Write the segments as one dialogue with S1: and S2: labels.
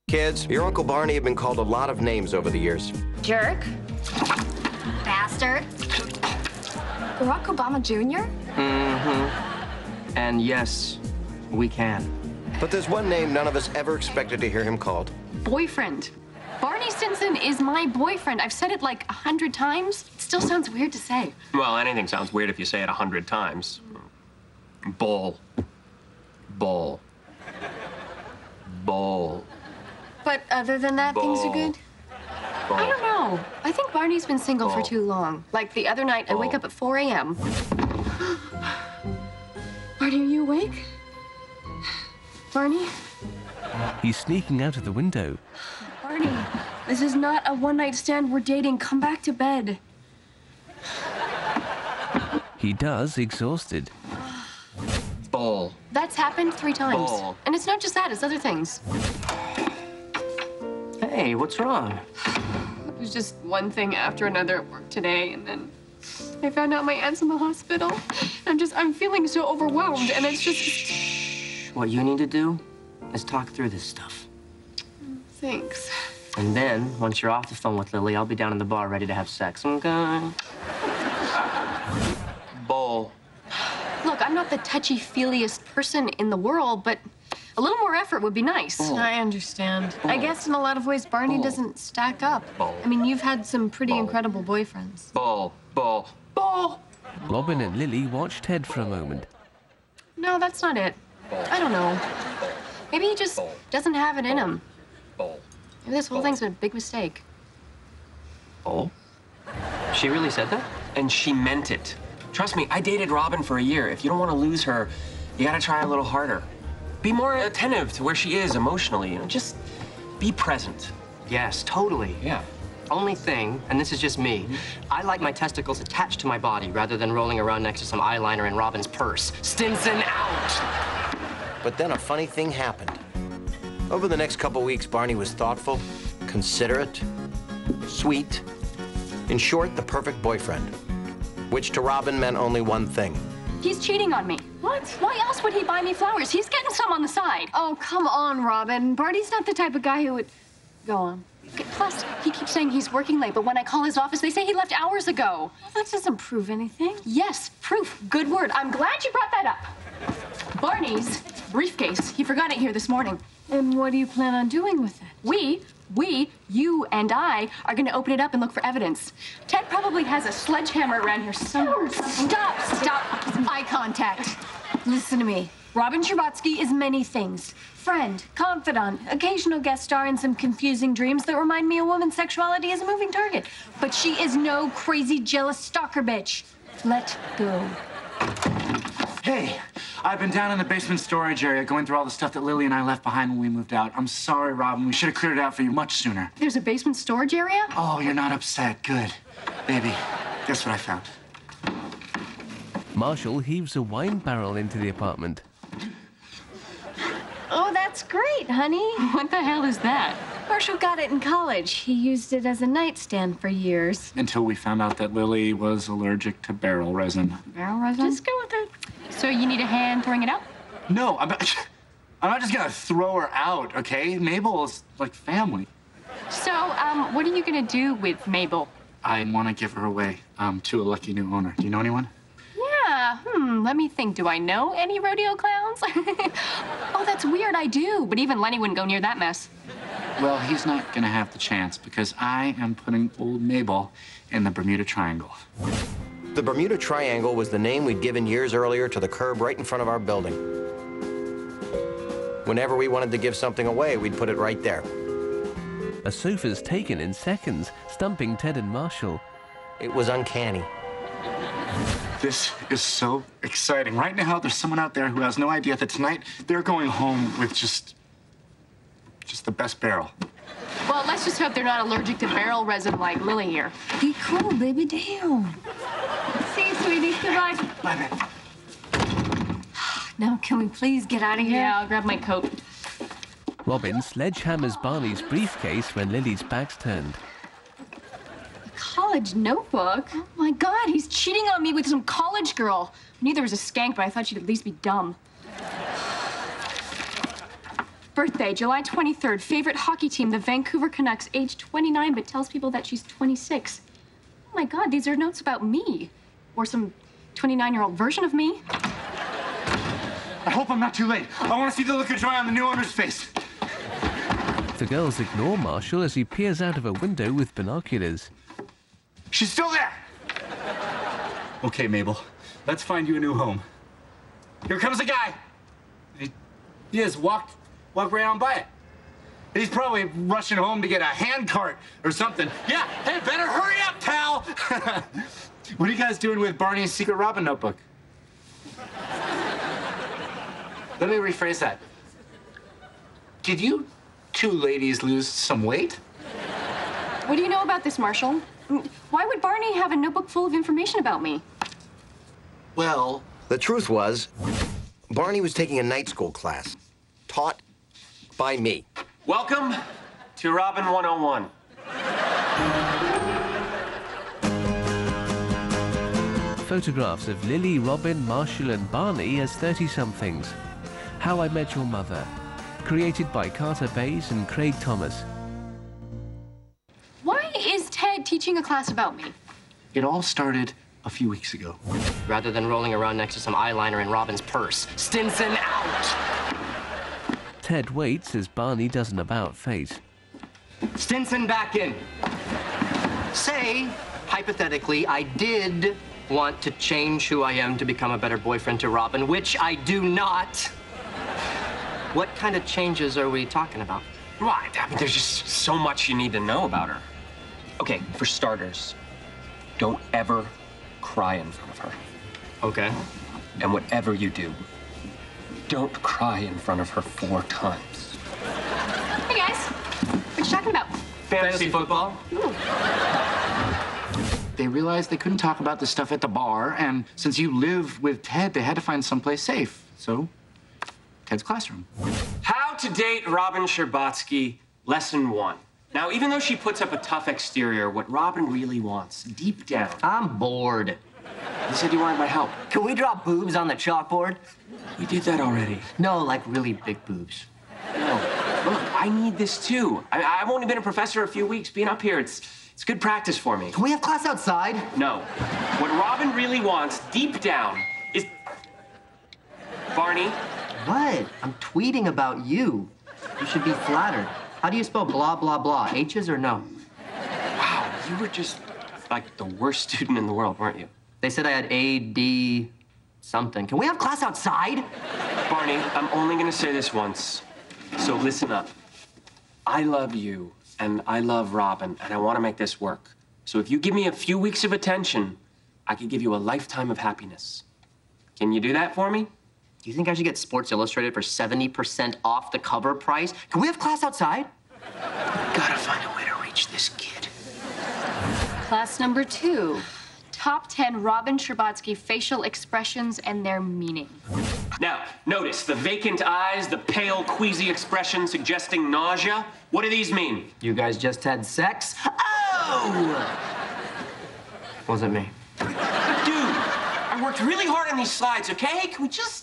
S1: Kids, your Uncle Barney had been called a lot of names over the years.
S2: Jerk. Bastard. Barack Obama Jr.?
S3: Mm-hmm. And yes, we can.
S1: But there's one name none of us ever expected to hear him called.
S4: Boyfriend. Barney Stinson is my boyfriend. I've said it like 100 times. It still sounds weird to say.
S3: Well, anything sounds weird if you say it 100 times. Bull. Bull. Bull.
S4: But other than that, things are good?
S3: Bull.
S4: I don't know. I think Barney's been single for too long. Like the other night, I wake up at 4 a.m. Barney, are you awake? Barney?
S5: He's sneaking out of the window.
S4: Barney, this is not a one-night stand. We're dating. Come back to bed.
S5: He does, exhausted.
S3: Bull.
S4: That's happened 3 times.
S3: Bull.
S4: And it's not just that, it's other things.
S3: Hey, what's wrong?
S4: It was just one thing after another at work today, and then I found out my aunt's in the hospital. I'm feeling so overwhelmed, and it's just...
S3: What you need to do is talk through this stuff.
S4: Thanks.
S3: And then, once you're off the phone with Lily, I'll be down in the bar ready to have sex, okay? Bull.
S4: Look, I'm not the touchy-feeliest person in the world, but a little more effort would be nice.
S3: Bull.
S4: I understand.
S3: Bull.
S4: I guess in a lot of ways, Barney
S3: Bull.
S4: doesn't stack up.
S3: Bull.
S4: I mean, you've had some pretty
S3: Bull.
S4: incredible boyfriends.
S3: Bull. Bull. Bull.
S5: Robin and Lily watch Ted for a moment.
S4: No, that's not it. I don't know. Maybe he just doesn't have it in him.
S3: Bull.
S4: Maybe this whole thing's been a big mistake.
S3: Bull? She really said that? And she meant it. Trust me, I dated Robin for a year. If you don't want to lose her, you gotta try a little harder. Be more attentive to where she is emotionally. You know, just be present.
S6: Yes, totally.
S3: Yeah.
S6: Only thing, and this is just me, I like my testicles attached to my body rather than rolling around next to some eyeliner in Robin's purse. Stinson out!
S1: But then a funny thing happened. Over the next couple weeks, Barney was thoughtful, considerate, sweet. In short, the perfect boyfriend. Which to Robin meant only one thing.
S4: He's cheating on me. What? Why else would he buy me flowers? He's getting some on the side. Oh, come on, Robin. Barney's not the type of guy who would... Go on. Plus, he keeps saying he's working late, but when I call his office, they say he left hours ago. Well, that doesn't prove anything. Yes, proof. Good word. I'm glad you brought that up. Barney's briefcase. He forgot it here this morning. And what do you plan on doing with it? You and I are going to open it up and look for evidence. Ted probably has a sledgehammer around here somewhere. Stop. Eye contact. Listen to me. Robin Scherbatsky is many things. Friend, confidant, occasional guest star in some confusing dreams that remind me of woman's sexuality as a moving target. But she is no crazy, jealous stalker bitch. Let go.
S7: Hey, I've been down in the basement storage area going through all the stuff that Lily and I left behind when we moved out. I'm sorry, Robin. We should have cleared it out for you much sooner.
S4: There's a basement storage area?
S7: Oh, you're not upset. Good. Baby, guess what I found?
S5: Marshall heaves a wine barrel into the apartment.
S4: Oh, that's great, honey. What the hell is that? Marshall got it in college. He used it as a nightstand for years.
S7: Until we found out that Lily was allergic to barrel resin.
S4: Barrel resin? Just go with it. So you need a hand throwing it out?
S7: No, I'm not just gonna throw her out, okay? Mabel is like family.
S4: So, what are you gonna do with Mabel?
S7: I want to give her away to a lucky new owner. Do you know anyone?
S4: Yeah, let me think. Do I know any rodeo clowns? Oh, that's weird, I do. But even Lenny wouldn't go near that mess.
S7: Well, he's not gonna have the chance because I am putting old Mabel in the Bermuda Triangle.
S1: The Bermuda Triangle was the name we'd given years earlier to the curb right in front of our building. Whenever we wanted to give something away, we'd put it right there.
S5: A sofa's taken in seconds, stumping Ted and Marshall.
S1: It was uncanny.
S7: This is so exciting. Right now, there's someone out there who has no idea that tonight they're going home with just the best barrel.
S4: Well, let's just hope they're not allergic to barrel resin like Lily here. Be cool, baby. Damn. See you, sweetie. Goodbye.
S7: Bye, man.
S4: Now, can we please get out of here? Yeah, I'll grab my coat.
S5: Robin sledgehammers Barney's briefcase when Lily's back's turned.
S4: A college notebook? Oh, my God. He's cheating on me with some college girl. I knew there was a skank, but I thought she'd at least be dumb. Birthday, July 23rd. Favorite hockey team, the Vancouver Canucks. Age 29, but tells people that she's 26. Oh my God, these are notes about me. Or some 29-year-old version of me.
S7: I hope I'm not too late. I want to see the look of joy on the new owner's face.
S5: The girls ignore Marshall as he peers out of a window with binoculars.
S7: She's still there. Okay, Mabel, let's find you a new home. Here comes a guy. He just walked right on by it. He's probably rushing home to get a hand cart or something. Yeah, hey, better hurry up, pal. What are you guys doing with Barney's Secret Robin notebook? Let me rephrase that. Did you two ladies lose some weight?
S4: What do you know about this, Marshall? Why would Barney have a notebook full of information about me?
S1: Well, the truth was, Barney was taking a night school class, taught by me.
S3: Welcome to Robin 101.
S5: Photographs of Lily, Robin, Marshall and Barney as 30-somethings. How I Met Your Mother. Created by Carter Bays and Craig Thomas.
S4: Why is Ted teaching a class about me?
S7: It all started a few weeks ago.
S6: Rather than rolling around next to some eyeliner in Robin's purse. Stinson out!
S5: Ted waits as Barney does an about-face.
S6: Stinson back in. Say, hypothetically, I did want to change who I am to become a better boyfriend to Robin, which I do not. What kind of changes are we talking about?
S3: Why? I mean, there's just so much you need to know about her. Okay, for starters, don't ever cry in front of her.
S6: Okay.
S3: And whatever you do, don't cry in front of her 4 times.
S4: Hey, guys. What you talking about?
S3: Fantasy football?
S7: They realized they couldn't talk about this stuff at the bar, and since you live with Ted, they had to find someplace safe. So, Ted's classroom.
S3: How to date Robin Scherbatsky, lesson 1. Now, even though she puts up a tough exterior, what Robin really wants, deep down...
S6: I'm bored.
S3: You said you wanted my help.
S6: Can we draw boobs on the chalkboard?
S3: We did that already.
S6: No, like really big boobs.
S3: No. Look, I need this too. I've only been a professor a few weeks. Being up here, it's good practice for me.
S6: Can we have class outside?
S3: No. What Robin really wants, deep down, is... Barney?
S6: What? I'm tweeting about you. You should be flattered. How do you spell blah, blah, blah? H's or no?
S3: Wow, you were just like the worst student in the world, weren't you?
S6: They said I had A, D, something. Can we have class outside?
S3: Barney, I'm only gonna say this once, so listen up. I love you, and I love Robin, and I want to make this work. So if you give me a few weeks of attention, I could give you a lifetime of happiness. Can you do that for me?
S6: Do you think I should get Sports Illustrated for 70% off the cover price? Can we have class outside?
S3: Gotta find a way to reach this kid.
S4: Class number 2. Top 10 Robin Scherbatsky facial expressions and their meaning.
S3: Now, notice the vacant eyes, the pale, queasy expression suggesting nausea. What do these mean?
S6: You guys just had sex? Oh! Wasn't me.
S3: Dude, I worked really hard on these slides, okay? Can we just...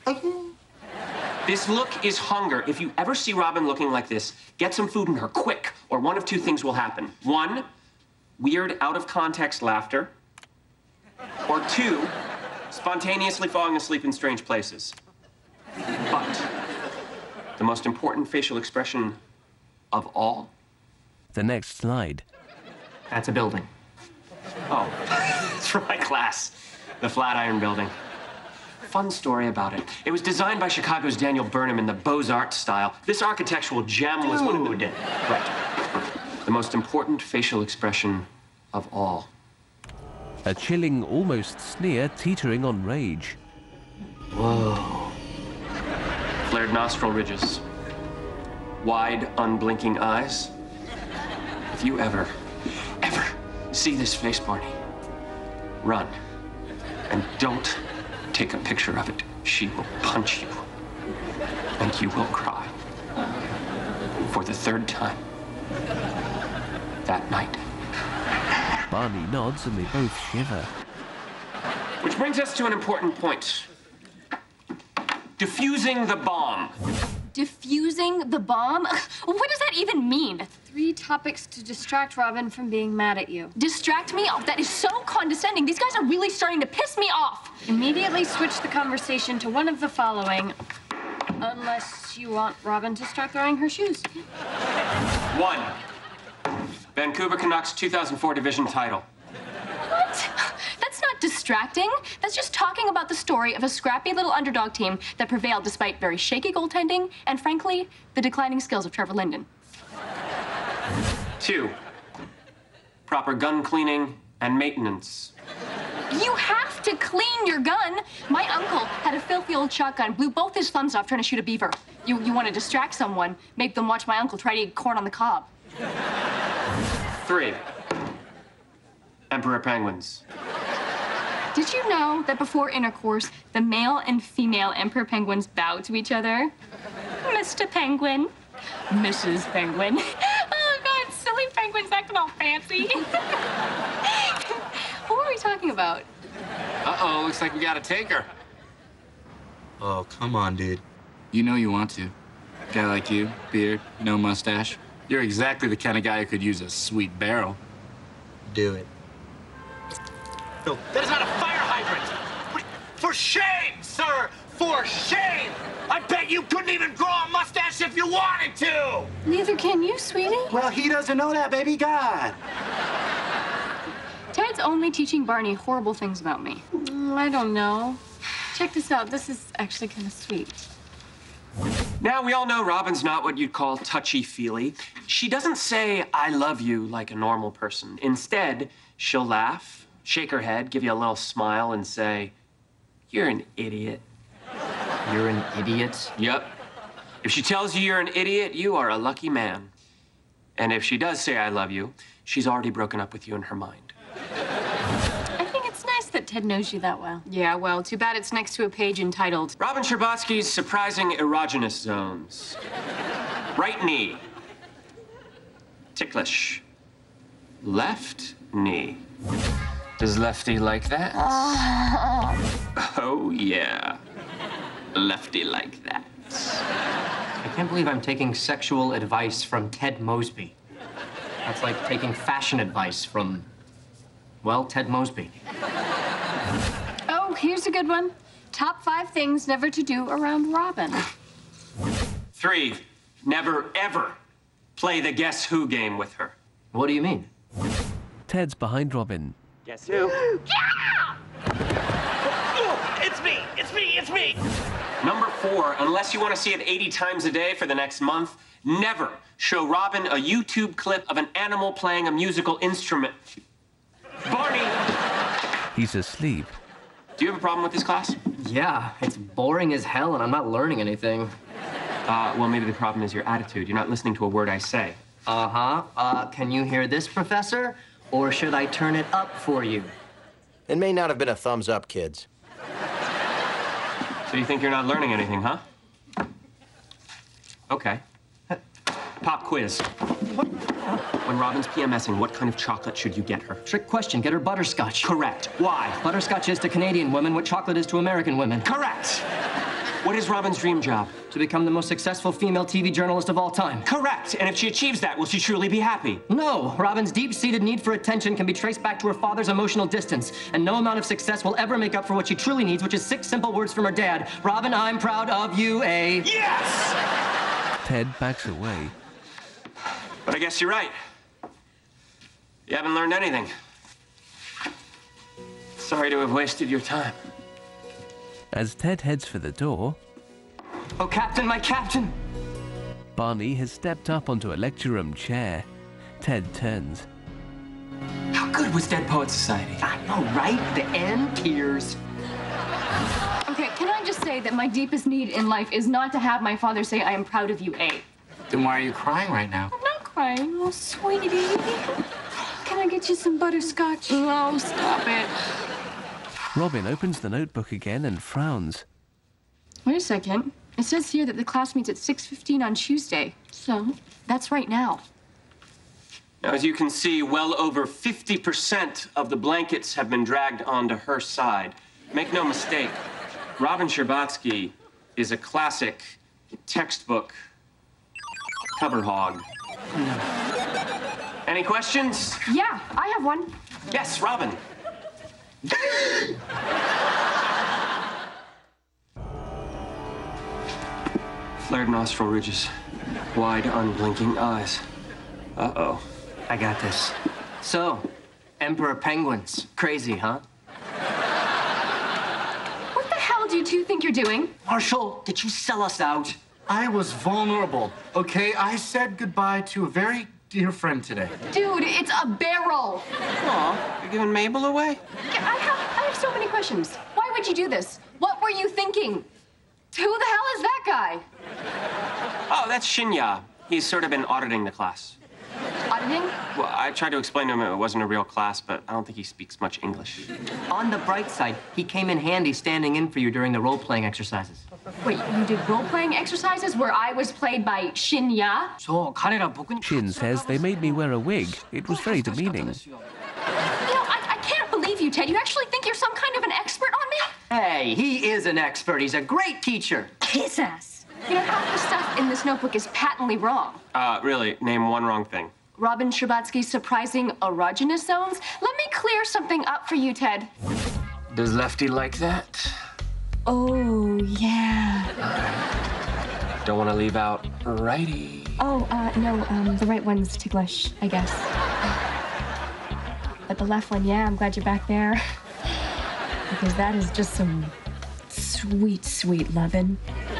S3: This look is hunger. If you ever see Robin looking like this, get some food in her quick, or one of 2 things will happen. 1, weird, out-of-context laughter. Or 2, spontaneously falling asleep in strange places. But the most important facial expression of all...
S5: The next slide.
S6: That's a building.
S3: Oh, it's from my class, the Flatiron Building. Fun story about it. It was designed by Chicago's Daniel Burnham in the Beaux-Arts style. This architectural gem was one of the... Right. The most important facial expression of all.
S5: A chilling, almost sneer teetering on rage.
S3: Whoa. Flared nostril ridges. Wide, unblinking eyes. If you ever see this face, Barney, run. And don't take a picture of it. She will punch you. And you will cry. For the 3rd time. That night.
S5: Barney nods and they both shiver.
S3: Which brings us to an important point. Defusing the bomb.
S4: Diffusing the bomb? What does that even mean?
S2: 3 topics to distract Robin from being mad at you.
S4: Distract me? Oh, that is so condescending. These guys are really starting to piss me off.
S2: Immediately switch the conversation to one of the following. Unless you want Robin to start throwing her shoes.
S3: 1. Vancouver Canucks 2004 division title.
S4: What? That's not distracting. That's just talking about the story of a scrappy little underdog team that prevailed despite very shaky goaltending and, frankly, the declining skills of Trevor Linden.
S3: 2. Proper gun cleaning and maintenance.
S4: You have to clean your gun. My uncle had a filthy old shotgun, blew both his thumbs off trying to shoot a beaver. You want to distract someone, make them watch my uncle try to eat corn on the cob.
S3: 3. Emperor penguins.
S4: Did you know that before intercourse, the male and female emperor penguins bow to each other? Mr. Penguin. Mrs. Penguin. Oh, God, silly penguins acting all fancy. What were we talking about?
S7: Uh-oh, looks like we got a taker. Oh, come on, dude. You know you want to. Guy like you, beard, no mustache. You're exactly the kind of guy who could use a sweet barrel.
S1: Do it.
S8: That is not a fire hydrant! For shame, sir! For shame! I bet you couldn't even grow a mustache if you wanted to!
S2: Neither can you, sweetie.
S8: Well, he doesn't know that, baby. God.
S4: Ted's only teaching Barney horrible things about me.
S2: I don't know. Check this out. This is actually kind of sweet.
S3: Now, we all know Robin's not what you'd call touchy-feely. She doesn't say, I love you, like a normal person. Instead, she'll laugh, shake her head, give you a little smile, and say, you're an idiot.
S6: You're an idiot?
S3: Yep. If she tells you you're an idiot, you are a lucky man. And if she does say I love you, she's already broken up with you in her mind.
S2: I think it's nice that Ted knows you that well.
S4: Yeah, well, too bad it's next to a page entitled
S3: Robin Scherbatsky's surprising erogenous zones. Right knee. Ticklish. Left knee. Does Lefty like that? Oh, yeah. Lefty like that.
S6: I can't believe I'm taking sexual advice from Ted Mosby. That's like taking fashion advice from, well, Ted Mosby.
S2: Oh, here's a good one. Top 5 things never to do around Robin.
S3: 3, never, ever play the Guess Who game with her.
S6: What do you mean?
S5: Ted's behind Robin.
S3: Guess who?
S8: It's me! It's me! It's me!
S3: Number 4, unless you want to see it 80 times a day for the next month, never show Robin a YouTube clip of an animal playing a musical instrument. Barney!
S5: He's asleep.
S3: Do you have a problem with this class?
S6: Yeah, it's boring as hell and I'm not learning anything.
S3: Well, maybe the problem is your attitude. You're not listening to a word I say.
S6: Can you hear this, Professor? Or should I turn it up for you?
S1: It may not have been a thumbs up, kids.
S3: So you think you're not learning anything, huh? Okay. Pop quiz. When Robin's PMSing, what kind of chocolate should you get her?
S6: Trick question. Get her butterscotch.
S3: Correct. Why?
S6: Butterscotch is to Canadian women what chocolate is to American women.
S3: Correct. What is Robin's dream job?
S6: To become the most successful female TV journalist of all time.
S3: Correct. And if she achieves that, will she truly be happy?
S6: No. Robin's deep-seated need for attention can be traced back to her father's emotional distance. And no amount of success will ever make up for what she truly needs, which is 6 simple words from her dad. Robin, I'm proud of you, A.
S8: Yes!
S5: Ted backs away.
S3: But I guess you're right. You haven't learned anything. Sorry to have wasted your time.
S5: As Ted heads for the door,
S6: Oh, Captain, my Captain!
S5: Barney has stepped up onto a lecture room chair. Ted turns.
S3: How good was Dead Poets Society?
S6: I know, right? The end tears.
S4: Okay, can I just say that my deepest need in life is not to have my father say I am proud of you, A.
S7: Then why are you crying right now?
S2: I'm not crying. Oh, sweetie. Can I get you some butterscotch?
S4: No, stop it.
S5: Robin opens the notebook again and frowns.
S4: Wait a second. It says here that the class meets at 6:15 on Tuesday. So, that's right now.
S3: Now, as you can see, well over 50% of the blankets have been dragged onto her side. Make no mistake, Robin Scherbatsky is a classic textbook, cover hog. Any questions?
S4: Yeah, I have one.
S3: Yes, Robin. Flared nostril ridges, wide, unblinking eyes. Uh-oh.
S6: I got this. So, Emperor Penguins. Crazy, huh?
S4: What the hell do you two think you're doing?
S6: Marshall, did you sell us out?
S7: I was vulnerable, okay? I said goodbye to a very dear friend today.
S4: Dude, it's a barrel.
S3: Aw, you're giving Mabel away?
S4: I have so many questions. Why would you do this? What were you thinking? Who the hell is that guy?
S3: Oh, that's Shinya. He's sort of been auditing the class.
S4: Auditing?
S3: Well, I tried to explain to him it wasn't a real class, but I don't think he speaks much English.
S6: On the bright side, he came in handy standing in for you during the role-playing exercises.
S4: Wait, you did role-playing exercises where I was played by Shinya?
S5: Shin says they made me wear a wig. It was very demeaning.
S4: You know, I can't believe you, Ted. You actually think you're some kind of an expert on me?
S6: Hey, he is an expert. He's a great teacher.
S4: Kiss ass. You know, half the stuff in this notebook is patently wrong.
S3: Really, name one wrong thing.
S4: Robin Scherbatsky's surprising erogenous zones. Let me clear something up for you, Ted.
S3: Does Lefty like that?
S4: Oh, yeah.
S3: Don't want to leave out righty.
S4: Oh, no, the right one's ticklish, I guess. But the left one, yeah, I'm glad you're back there. Because that is just some sweet, sweet lovin'.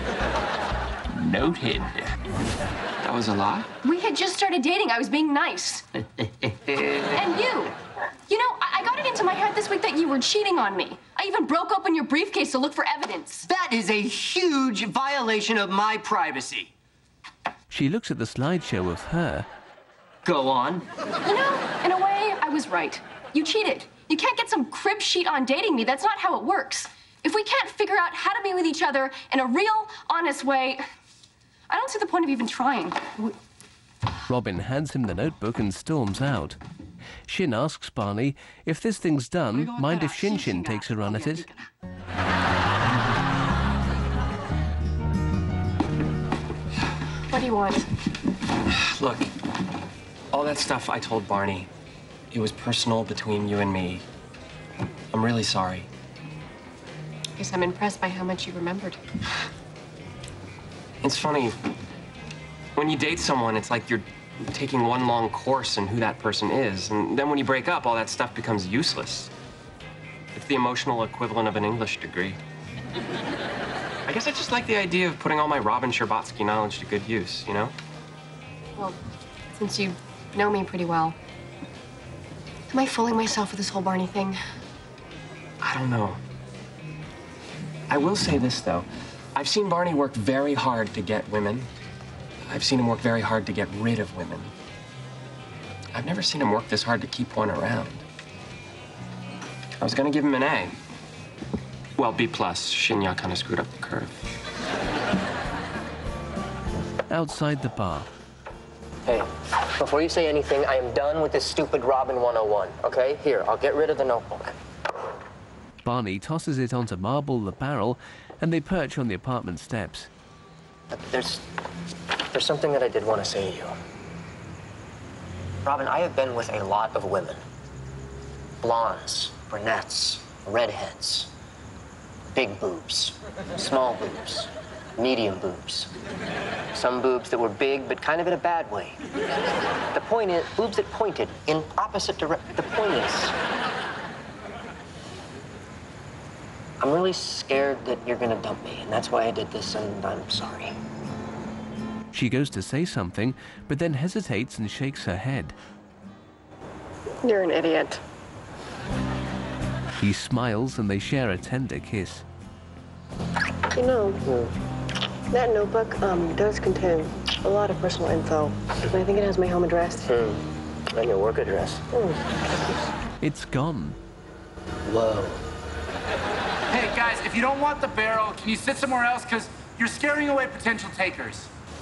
S3: Noted. That was a lie?
S4: We had just started dating. I was being nice. And you. You know, I got it into my head this week that you were cheating on me. I even broke open your briefcase to look for evidence.
S6: That is a huge violation of my privacy.
S5: She looks at the slideshow of her.
S6: Go on.
S4: You know, in a way, I was right. You cheated. You can't get some crib sheet on dating me. That's not how it works. If we can't figure out how to be with each other in a real, honest way, I don't see the point of even trying.
S5: Robin hands him the notebook and storms out. Shin asks Barney, if this thing's done, mind if Shin takes a run at it?
S4: What do you want?
S3: Look, all that stuff I told Barney, it was personal between you and me. I'm really sorry.
S4: Guess I'm impressed by how much you remembered.
S3: It's funny, when you date someone, it's like you're taking one long course in who that person is, and then when you break up, all that stuff becomes useless. It's the emotional equivalent of an English degree. I guess I just like the idea of putting all my Robin Scherbatsky knowledge to good use, you know?
S4: Well, since you know me pretty well, am I fooling myself with this whole Barney thing?
S3: I don't know. I will say this, though. I've seen Barney work very hard to get women. I've seen him work very hard to get rid of women. I've never seen him work this hard to keep one around. I was gonna give him an A. Well, B+. Shinya kind of screwed up the curve.
S5: Outside the bar.
S6: Hey, before you say anything, I am done with this stupid Robin 101, okay? Here, I'll get rid of the notebook.
S5: Barney tosses it onto Marble the barrel, and they perch on the apartment steps.
S6: There's something that I did want to say to you. Robin, I have been with a lot of women. Blondes, brunettes, redheads, big boobs, small boobs, medium boobs. Some boobs that were big, but kind of in a bad way. The point is, boobs that pointed in opposite directions. The point is, I'm really scared that you're gonna dump me, and that's why I did this, and I'm sorry.
S5: She goes to say something, but then hesitates and shakes her head.
S4: You're an idiot.
S5: He smiles and they share a tender kiss.
S9: You know, that notebook does contain a lot of personal info. I think it has my home address.
S6: And your work address.
S5: It's gone.
S6: Whoa.
S7: Hey, guys, if you don't want the barrel, can you sit somewhere else? Because you're scaring away potential takers.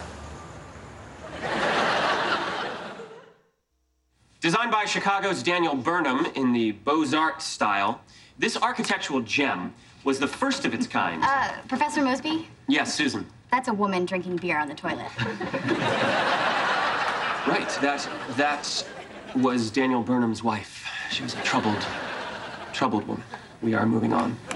S3: Designed by Chicago's Daniel Burnham in the Beaux-Arts style, this architectural gem was the first of its kind.
S4: Professor Mosby?
S3: Yes, Susan.
S10: That's a woman drinking beer on the toilet.
S3: Right, that was Daniel Burnham's wife. She was a troubled woman. We are moving on.